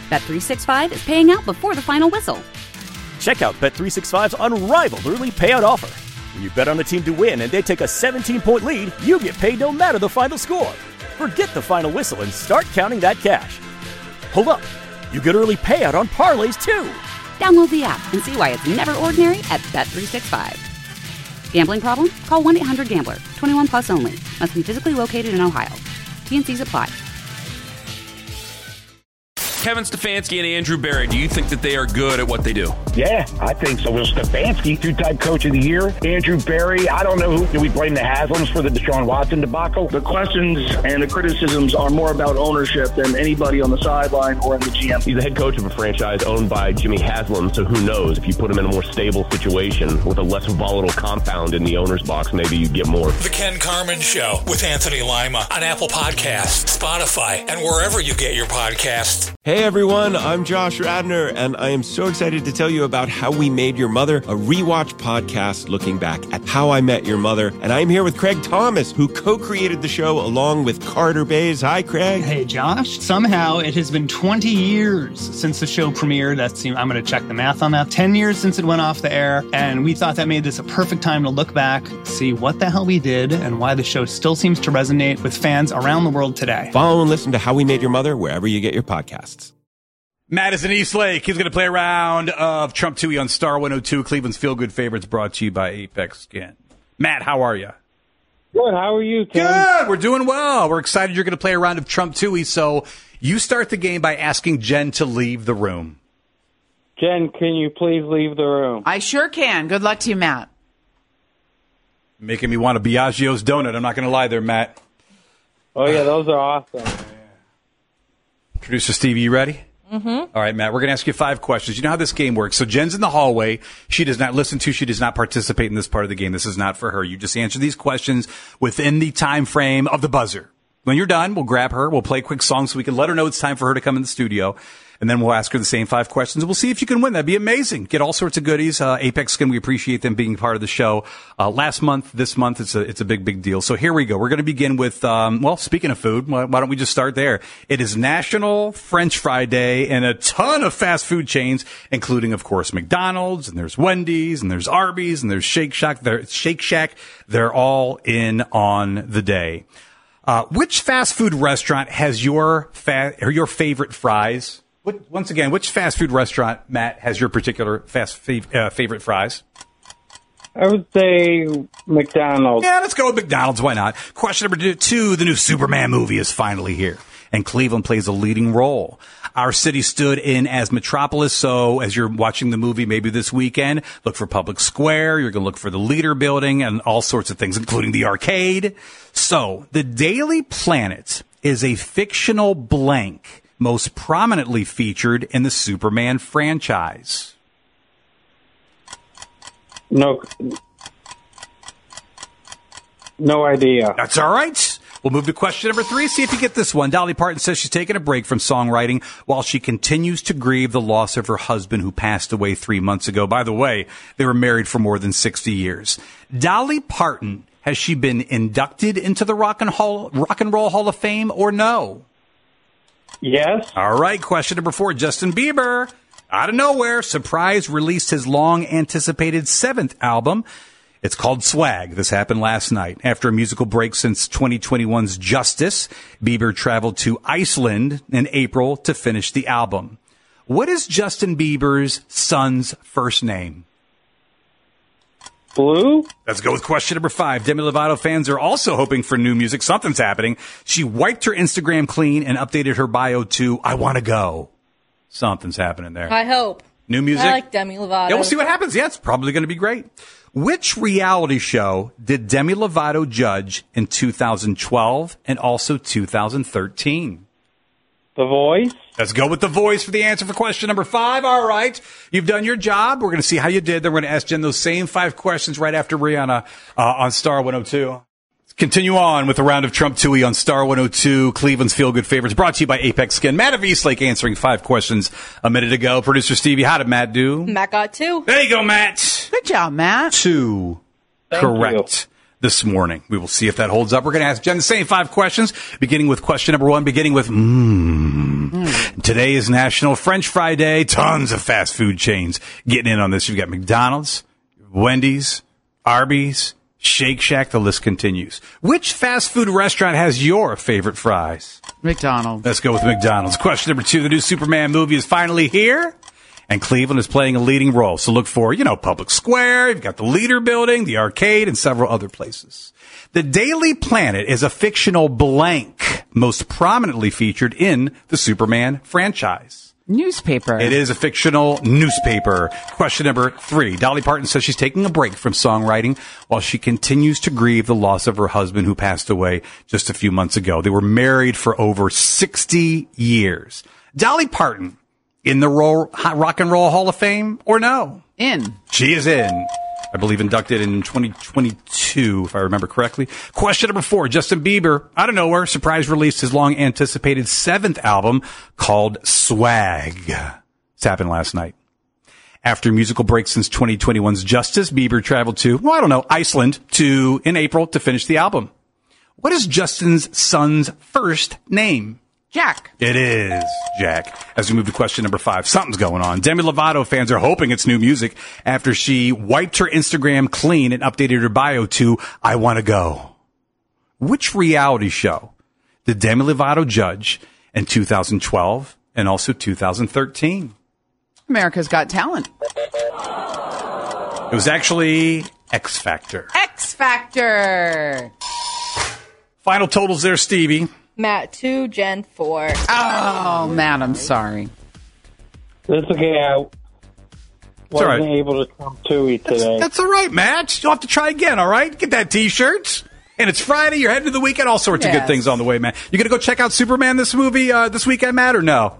Bet365 is paying out before the final whistle. Check out Bet365's unrivaled early payout offer. When you bet on a team to win and they take a 17-point lead, you get paid no matter the final score. Forget the final whistle and start counting that cash. Hold up. You get early payout on parlays, too. Download the app and see why it's never ordinary at Bet365. Gambling problem? Call 1-800-GAMBLER. 21 plus only. Must be physically located in Ohio. T&Cs apply. Kevin Stefanski and Andrew Berry, do you think that they are good at what they do? Yeah, I think so. Well, Stefanski, two-time coach of the year. Andrew Berry, I don't know who. Do we blame the Haslams for the Deshaun Watson debacle? The questions and the criticisms are more about ownership than anybody on the sideline or in the GM. He's the head coach of a franchise owned by Jimmy Haslam, so who knows? If you put him in a more stable situation with a less volatile compound in the owner's box, maybe you get more. The Ken Carman Show with Anthony Lima on Apple Podcasts, Spotify, and wherever you get your podcasts. Hey everyone, I'm Josh Radner, and I am so excited to tell you about How We Made Your Mother, a rewatch podcast looking back at How I Met Your Mother. And I'm here with Craig Thomas, who co-created the show along with Carter Bays. Hi, Craig. Hey, Josh. Somehow it has been 20 years since the show premiered. I'm going to check the math on that. 10 years since it went off the air, and we thought that made this a perfect time to look back, see what the hell we did, and why the show still seems to resonate with fans around the world today. Follow and listen to How We Made Your Mother wherever you get your podcasts. Matt is in Eastlake. He's going to play a round of Trump Tooie on Star 102, Cleveland's Feel Good Favorites, brought to you by Apex Skin. Matt, how are you? Good. How are you, Ken? Good. We're doing well. We're excited you're going to play a round of Trump Tooie. So you start the game by asking Jen to leave the room. Jen, can you please leave the room? I sure can. Good luck to you, Matt. Making me want a Biagio's donut. I'm not going to lie there, Matt. Oh, yeah, those are awesome. Producer Stevie, you ready? Mm-hmm. All right, Matt, we're going to ask you 5 questions. You know how this game works. So Jen's in the hallway. She does not listen to, she does not participate in this part of the game. This is not for her. You just answer these questions within the time frame of the buzzer. When you're done, we'll grab her. We'll play a quick song so we can let her know it's time for her to come in the studio. And then we'll ask her the same 5 questions. We'll see if you can win. That'd be amazing. Get all sorts of goodies. Apex Skin, we appreciate them being part of the show. Last month, this month, it's a big deal. So here we go. We're going to begin with, speaking of food, why don't we just start there? It is National French Fry Day, and a ton of fast food chains, including, of course, McDonald's, and there's Wendy's, and there's Arby's, and there's Shake Shack. They're all in on the day. Which fast food restaurant has your favorite fries? Once again, which fast food restaurant, Matt, has your particular favorite fries? I would say McDonald's. Yeah, let's go with McDonald's. Why not? Question number 2, the new Superman movie is finally here, and Cleveland plays a leading role. Our city stood in as Metropolis, so as you're watching the movie maybe this weekend, look for Public Square, you're going to look for the Leader Building, and all sorts of things, including the arcade. So, the Daily Planet is a fictional blank most prominently featured in the Superman franchise. No idea. That's all right. We'll move to question number 3. See if you get this one. Dolly Parton says she's taking a break from songwriting while she continues to grieve the loss of her husband who passed away 3 months ago. By the way, they were married for more than 60 years. Dolly Parton, has she been inducted into the Rock and Roll Hall of Fame or no? Yes. All right. Question number 4. Justin Bieber, out of nowhere, surprise released his long-anticipated 7th album. It's called Swag. This happened last night. After a musical break since 2021's Justice, Bieber traveled to Iceland in April to finish the album. What is Justin Bieber's son's first name? Blue? Let's go with question number 5. Demi Lovato fans are also hoping for new music. Something's happening. She wiped her Instagram clean and updated her bio to I Want to Go. Something's happening there. I hope. New music? I like Demi Lovato. Yeah, we'll see what happens. Yeah, it's probably going to be great. Which reality show did Demi Lovato judge in 2012 and also 2013? The Voice. Let's go with The Voice for the answer for question number 5. All right. You've done your job. We're going to see how you did. Then we're going to ask Jen those same 5 questions right after Rihanna on Star 102. Let's continue on with a round of Trump Tooie on Star 102, Cleveland's Feel Good Favorites, brought to you by Apex Skin. Matt of Eastlake answering 5 questions a minute ago. Producer Stevie, how did Matt do? Matt got 2. There you go, Matt. Good job, Matt. 2 correct this morning. We will see if that holds up. We're going to ask Jen the same 5 questions, beginning with question number 1, beginning with Today is National French Fry Day. Tons of fast food chains getting in on this. You've got McDonald's, Wendy's, Arby's, Shake Shack. The list continues. Which fast food restaurant has your favorite fries? McDonald's. Let's go with McDonald's. Question number 2. The new Superman movie is finally here, and Cleveland is playing a leading role. So look for, Public Square. You've got the Leader Building, the arcade, and several other places. The Daily Planet is a fictional blank most prominently featured in the Superman franchise. Newspaper. It is a fictional newspaper. Question number 3. Dolly Parton says she's taking a break from songwriting while she continues to grieve the loss of her husband who passed away just a few months ago. They were married for over 60 years. Dolly Parton, in the Rock and Roll Hall of Fame or no? In. She is in. I believe inducted in 2022, if I remember correctly. Question number 4. Justin Bieber, out of nowhere, surprise released his long-anticipated 7th album called Swag. This happened last night. After a musical break since 2021's Justice, Bieber traveled to, Iceland in April to finish the album. What is Justin's son's first name? Jack. It is Jack. As we move to question number 5, something's going on. Demi Lovato fans are hoping it's new music after she wiped her Instagram clean and updated her bio to I Want to Go. Which reality show did Demi Lovato judge in 2012 and also 2013? America's Got Talent. It was actually X Factor. X Factor. Final totals there, Stevie. Matt 2, Jen 4. Oh, Matt, I'm sorry. That's okay. I wasn't right. able to come to you today. That's all right, Matt. You'll have to try again, all right? Get that T-shirt. And it's Friday. You're heading to the weekend. All sorts of good things on the way, Matt. You going to go check out Superman this weekend, Matt, or no?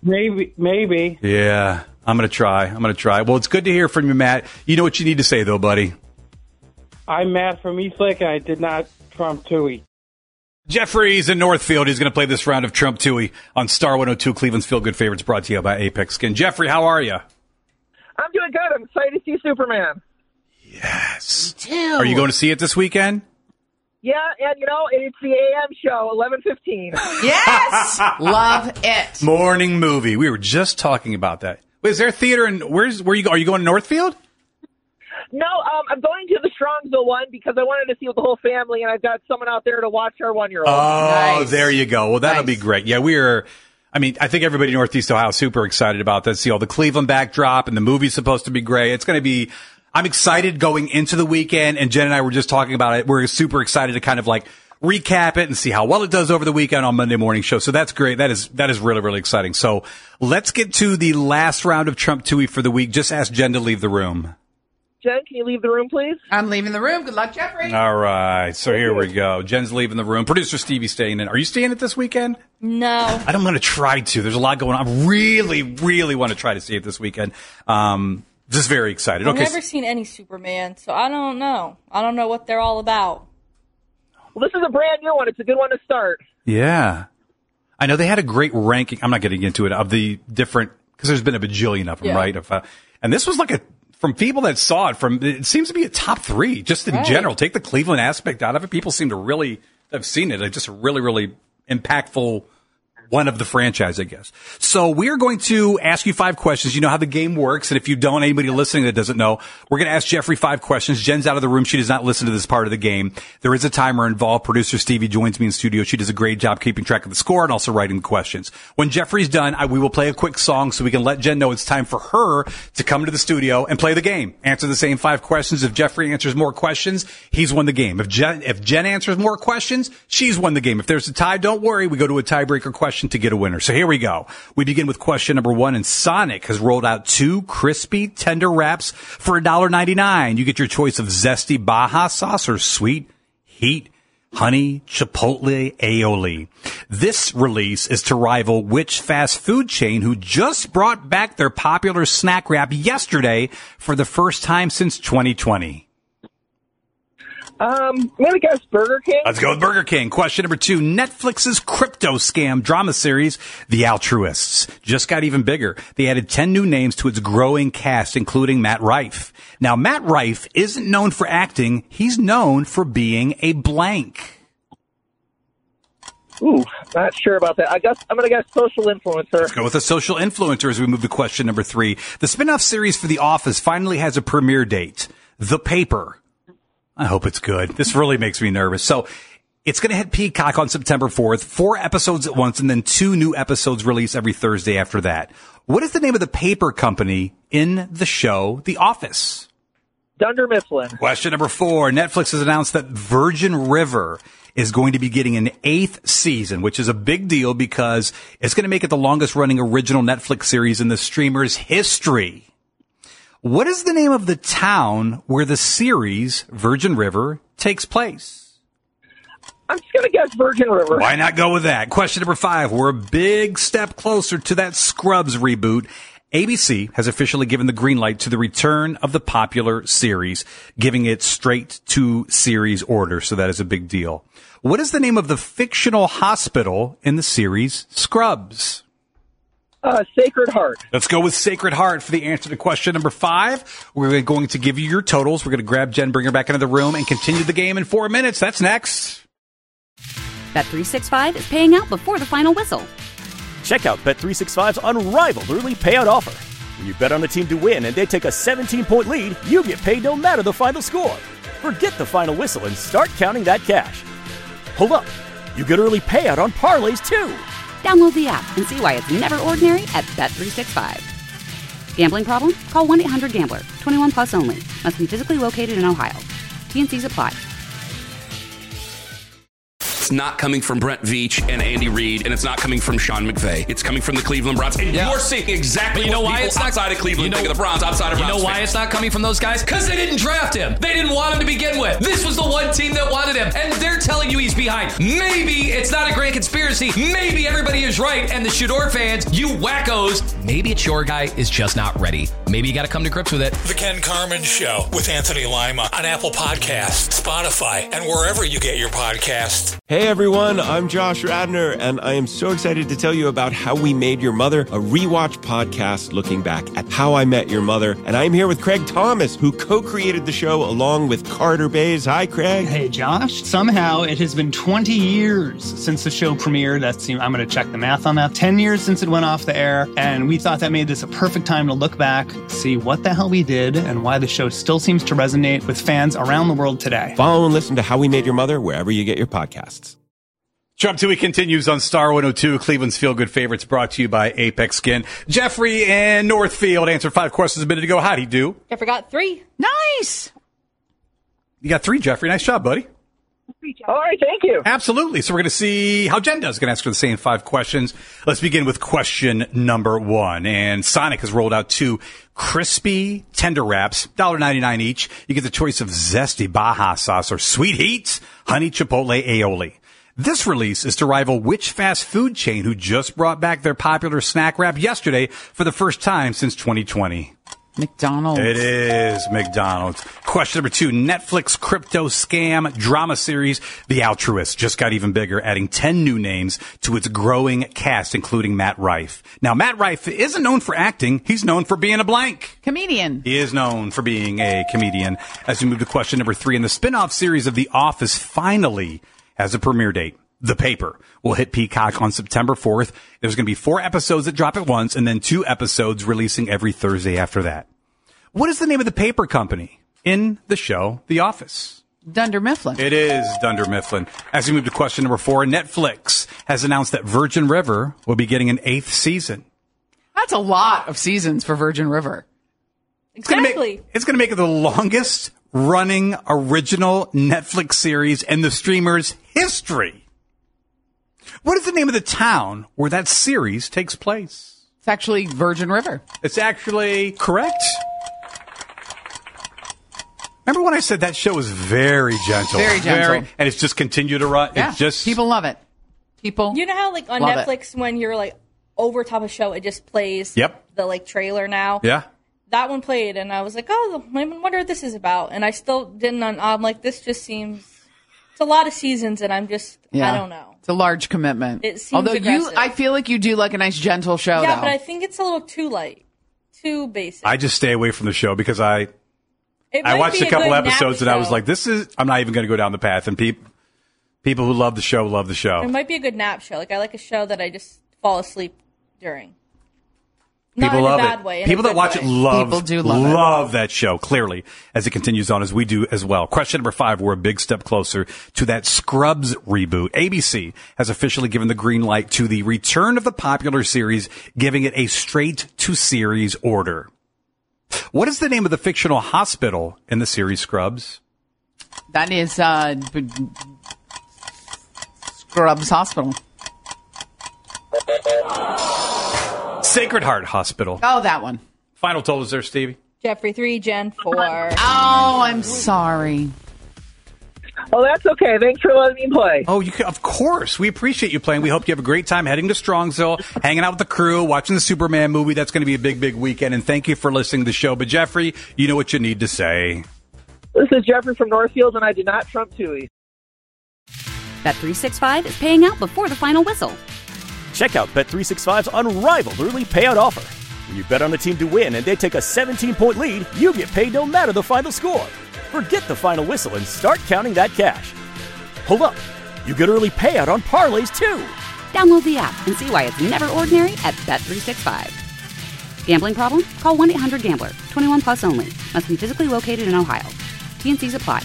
Maybe. Yeah, I'm going to try. Well, it's good to hear from you, Matt. You know what you need to say, though, buddy. I'm Matt from Eastlake, and I did not trump Toohey. Jeffrey's in Northfield. He's going to play this round of Trump Toohey on Star 102, Cleveland's Feel Good Favorites, brought to you by Apex Skin. Jeffrey, how are you? I'm doing good. I'm excited to see Superman. Yes. Are you going to see it this weekend? Yeah, and it's the AM show, 11:15. Yes! Love it. Morning movie. We were just talking about that. Wait, is there a theater where you go? Are you going to Northfield? No, I'm going to the Strongsville one because I wanted to see with the whole family, and I've got someone out there to watch our 1-year-old. Oh, nice. There you go. Well, that'll be great. Yeah, I think everybody in Northeast Ohio is super excited about that. See all the Cleveland backdrop, and the movie's supposed to be great. It's going to be, I'm excited going into the weekend, and Jen and I were just talking about it. We're super excited to kind of recap it and see how well it does over the weekend on Monday morning show. So that's great. That is really, really exciting. So let's get to the last round of Trump Toohey for the week. Just ask Jen to leave the room. Jen, can you leave the room, please? I'm leaving the room. Good luck, Jeffrey. All right. So here we go. Jen's leaving the room. Producer Stevie's staying in. Are you staying it this weekend? No. I'm going to try to. There's a lot going on. I really, really want to try to see it this weekend. Just very excited. I've never seen any Superman, so I don't know. I don't know what they're all about. Well, this is a brand new one. It's a good one to start. Yeah. I know they had a great ranking. I'm not getting into it of the different, because there's been a bajillion of them, right? And this was from people that saw it, seems to be a top 3, just in general. Take the Cleveland aspect out of it. People seem to really have seen it. It's just a really, really impactful one of the franchise, I guess. So we are going to ask you 5 questions. You know how the game works. And if you don't, anybody listening that doesn't know, we're going to ask Jeffrey 5 questions. Jen's out of the room. She does not listen to this part of the game. There is a timer involved. Producer Stevie joins me in studio. She does a great job keeping track of the score and also writing the questions. When Jeffrey's done, we will play a quick song so we can let Jen know it's time for her to come to the studio and play the game. Answer the same 5 questions. If Jeffrey answers more questions, he's won the game. If Jen answers more questions, she's won the game. If there's a tie, don't worry. We go to a tiebreaker question to get a winner. So here we go. We begin with question number 1, and Sonic has rolled out 2 crispy tender wraps for $1.99. You get your choice of zesty Baja sauce or sweet heat honey chipotle aioli. This release is to rival which fast food chain who just brought back their popular snack wrap yesterday for the first time since 2020? I'm going to guess Burger King. Let's go with Burger King. Question number 2. Netflix's crypto scam drama series, The Altruists, just got even bigger. They added 10 new names to its growing cast, including Matt Rife. Now, Matt Rife isn't known for acting. He's known for being a blank. Ooh, not sure about that. I guess I'm going to guess social influencer. Let's go with a social influencer as we move to question number 3. The spin-off series for The Office finally has a premiere date. The Paper. I hope it's good. This really makes me nervous. So it's going to hit Peacock on September 4th, 4 episodes at once, and then 2 new episodes released every Thursday after that. What is the name of the paper company in the show The Office? Dunder Mifflin. Question number 4. Netflix has announced that Virgin River is going to be getting an 8th season, which is a big deal because it's going to make it the longest running original Netflix series in the streamer's history. What is the name of the town where the series Virgin River takes place? I'm just going to guess Virgin River. Why not go with that? Question number 5. We're a big step closer to that Scrubs reboot. ABC has officially given the green light to the return of the popular series, giving it straight to series order. So that is a big deal. What is the name of the fictional hospital in the series Scrubs? Sacred Heart. Let's go with Sacred Heart for the answer to question number 5. We're going to give you your totals. We're going to grab Jen, bring her back into the room, and continue the game in 4 minutes. That's next. Bet365 is paying out before the final whistle. Check out Bet365's unrivaled early payout offer. When you bet on a team to win and they take a 17-point lead, you get paid no matter the final score. Forget the final whistle and start counting that cash. Hold up. You get early payout on parlays, too. Download the app and see why it's never ordinary at Bet365. Gambling problem? Call 1-800-GAMBLER. 21 plus only. Must be physically located in Ohio. T&Cs apply. It's not coming from Brent Veach and Andy Reid, and it's not coming from Sean McVay. It's coming from the Cleveland Browns. And you're seeing exactly what people outside of Cleveland think of the Browns, outside of Browns. You know why it's not coming from those guys? Because they didn't draft him. They didn't want him to begin with. This was the one team that wanted him, and they're telling you he's behind. Maybe it's not a grand conspiracy. Maybe everybody is right, and the Shador fans, you wackos, maybe it's your guy is just not ready. Maybe you got to come to grips with it. The Ken Carman Show with Anthony Lima on Apple Podcasts, Spotify, and wherever you get your podcasts. Hey everyone, I'm Josh Radner, and I am so excited to tell you about How We Made Your Mother, a rewatch podcast looking back at How I Met Your Mother. And I'm here with Craig Thomas, who co-created the show along with Carter Bays. Hi, Craig. Hey, Josh. Somehow it has been 20 years since the show premiered. I'm going to check the math on that. 10 years since it went off the air, and we thought that made this a perfect time to look back, see what the hell we did, and why the show still seems to resonate with fans around the world today. Follow and listen to How We Made Your Mother wherever you get your podcasts. Trump 2 continues on Star 102, Cleveland's Feel Good Favorites, brought to you by Apex Skin. Jeffrey in Northfield answered 5 questions a minute ago. How'd he do? I forgot 3. Nice. You got 3, Jeffrey. Nice job, buddy. All right, thank you. Absolutely. So we're going to see how Jen does. Going to ask her the same 5 questions. Let's begin with question number 1. And Sonic has rolled out 2 crispy tender wraps, $1.99 each. You get the choice of zesty Baja sauce or sweet heat, honey chipotle aioli. This release is to rival which fast food chain who just brought back their popular snack wrap yesterday for the first time since 2020? McDonald's. It is McDonald's. Question number 2. Netflix crypto scam drama series, The Altruist, just got even bigger, adding 10 new names to its growing cast, including Matt Rife. Now, Matt Rife isn't known for acting. He's known for being a blank. Comedian. He is known for being a comedian. As we move to question number 3, in the spin-off series of The Office finally has a premiere date. The Paper will hit Peacock on September 4th. There's going to be 4 episodes that drop at once and then 2 episodes releasing every Thursday after that. What is the name of the paper company in the show The Office? Dunder Mifflin. It is Dunder Mifflin. As we move to question number 4, Netflix has announced that Virgin River will be getting an 8th season. That's a lot of seasons for Virgin River. Exactly. It's going to make it the longest running original Netflix series in the streamer's history. What is the name of the town where that series takes place? It's actually Virgin River. It's actually correct. Remember when I said that show was very gentle? Very gentle. And it's just continued to run. Yeah, it just, people love it. People You know how like on love Netflix when you're like over top of a show, it just plays the like trailer now? Yeah. That one played, and I was like, oh, I wonder what this is about. And I still didn't, I'm like, this just seems, it's a lot of seasons, and I'm just, I don't know. It's a large commitment. It seems Although aggressive. I feel like you do like a nice gentle show, Yeah, though. but I think it's a little too light, too basic. I just stay away from the show because I It might watched be a couple good episodes nap and I was show. like, I'm not even going to go down the path. And people People who love the show love the show. It might be a good nap show. Like I like a show that I just fall asleep during. Not People in love a bad it. way. In People a that good watch way. it love, People do love it. that show, clearly, as it continues on, as we do as well. Question number 5, we're a big step closer to that Scrubs reboot. ABC has officially given the green light to the return of the popular series, giving it a straight-to-series order. What is the name of the fictional hospital in the series Scrubs? That is Scrubs Hospital. Sacred Heart Hospital. Oh, that one. Final totals there, Stevie. Jeffrey 3, Jen 4. Oh, I'm sorry. Oh, that's okay. Thanks for letting me play. Oh, you can, of course. We appreciate you playing. We hope you have a great time heading to Strongsville, hanging out with the crew, watching the Superman movie. That's going to be a big, big weekend. And thank you for listening to the show. But, Jeffrey, you know what you need to say. This is Jeffrey from Northfield, and I did not trump Tui. Bet365 is paying out before the final whistle. Check out Bet365's unrivaled early payout offer. When you bet on a team to win and they take a 17-point lead, you get paid no matter the final score. Forget the final whistle and start counting that cash. Hold up. You get early payout on parlays, too. Download the app and see why it's never ordinary at Bet365. Gambling problem? Call 1-800-GAMBLER. 21 plus only. Must be physically located in Ohio. T&Cs apply.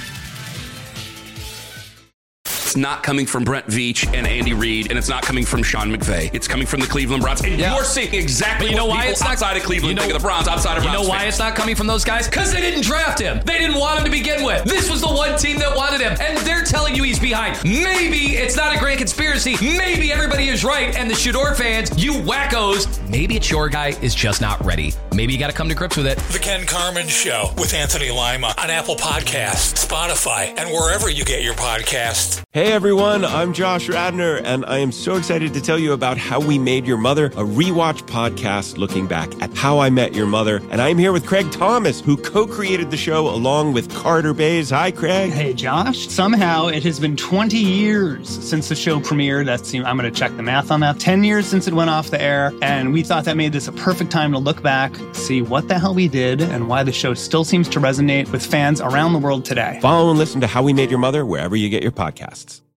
It's not coming from Brent Veach and Andy Reid, and it's not coming from Sean McVay. It's coming from the Cleveland Browns. And you're seeing exactly But you know what why people it's not outside of Cleveland think of the Browns, outside of You Browns know why fans. it's not coming from those guys? Because they didn't draft him. They didn't want him to begin with. This was the one team that wanted him, and they're telling you he's behind. Maybe it's not a grand conspiracy. Maybe everybody is right, and the Shador fans, you wackos, maybe it's your guy is just not ready. Maybe you got to come to grips with it. The Ken Carmen Show with Anthony Lima on Apple Podcasts, Spotify, and wherever you get your podcasts. Hey everyone, I'm Josh Radner, and I am so excited to tell you about How We Made Your Mother, a rewatch podcast looking back at How I Met Your Mother. And I'm here with Craig Thomas, who co-created the show along with Carter Bays. Hi, Craig. Hey, Josh. Somehow it has been 20 years since the show premiered. I'm going to check the math on that. 10 years since it went off the air, and we thought that made this a perfect time to look back, see what the hell we did, and why the show still seems to resonate with fans around the world today. Follow and listen to How We Made Your Mother wherever you get your podcasts.